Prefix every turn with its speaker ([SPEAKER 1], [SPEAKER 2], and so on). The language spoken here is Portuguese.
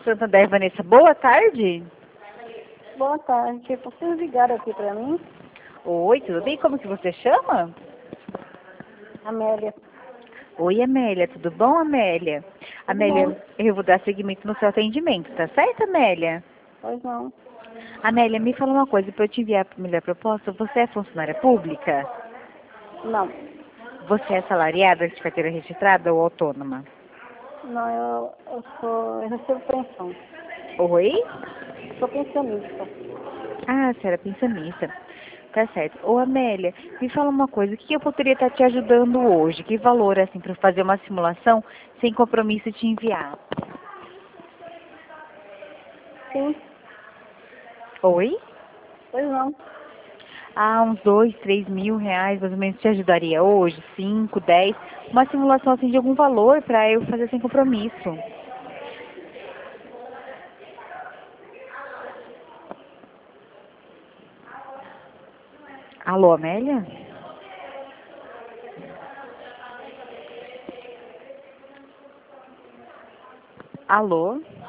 [SPEAKER 1] Santander, Vanessa, boa tarde.
[SPEAKER 2] Boa tarde. Vocês ligaram aqui pra mim?
[SPEAKER 1] Oi, tudo bem? Como que você chama?
[SPEAKER 2] Amélia.
[SPEAKER 1] Oi, Amélia, tudo bom, Amélia?
[SPEAKER 2] Tudo
[SPEAKER 1] Amélia,
[SPEAKER 2] bom?
[SPEAKER 1] eu vou dar seguimento no seu atendimento, tá certo, Amélia?
[SPEAKER 2] Pois não.
[SPEAKER 1] Amélia, me fala uma coisa, para eu te enviar a melhor proposta, você é funcionária pública?
[SPEAKER 2] Não.
[SPEAKER 1] Você é assalariada de carteira registrada ou autônoma?
[SPEAKER 2] Não, eu recebo pensão.
[SPEAKER 1] Oi?
[SPEAKER 2] Sou pensionista.
[SPEAKER 1] Ah, você era pensionista. Tá certo. Ô, Amélia, me fala uma coisa, o que eu poderia estar te ajudando hoje? Que valor, assim, para fazer uma simulação sem compromisso de te enviar?
[SPEAKER 2] Sim.
[SPEAKER 1] Oi?
[SPEAKER 2] Pois não.
[SPEAKER 1] Ah, uns 2, 3 mil reais, mais ou menos, te ajudaria hoje? 5, 10? Uma simulação, assim, de algum valor para eu fazer sem compromisso. Alô, Amélia? Alô?